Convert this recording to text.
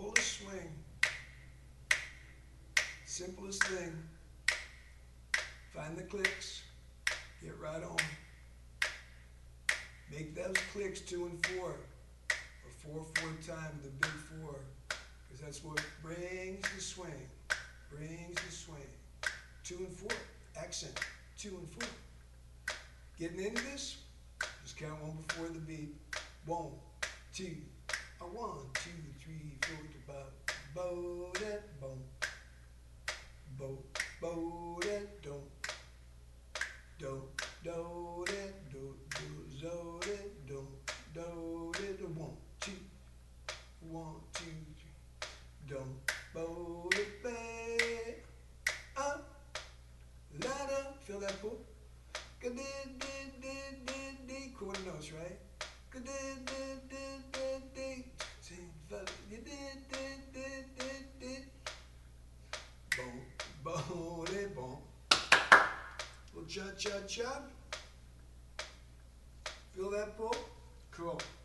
fullest swing. Simplest thing. Find the clicks. Get right on. Make those clicks 2 and 4. Or 4/4 time the big 4. Because that's what brings the swing. Brings the swing. 2 and 4. Accent. 2 and 4. Getting into this? Just count one before the beat. 1, 2. 1, 2, 3, 4. Bo that boom. Bo that don't. Do that do zo that do that 1, 2. 1, 2, 3. Don't bo it back. Up. Ladder. Feel that pull? Quarter notes, right? Boom, boom, boom. Little cha cha cha. Feel that pull? Cool.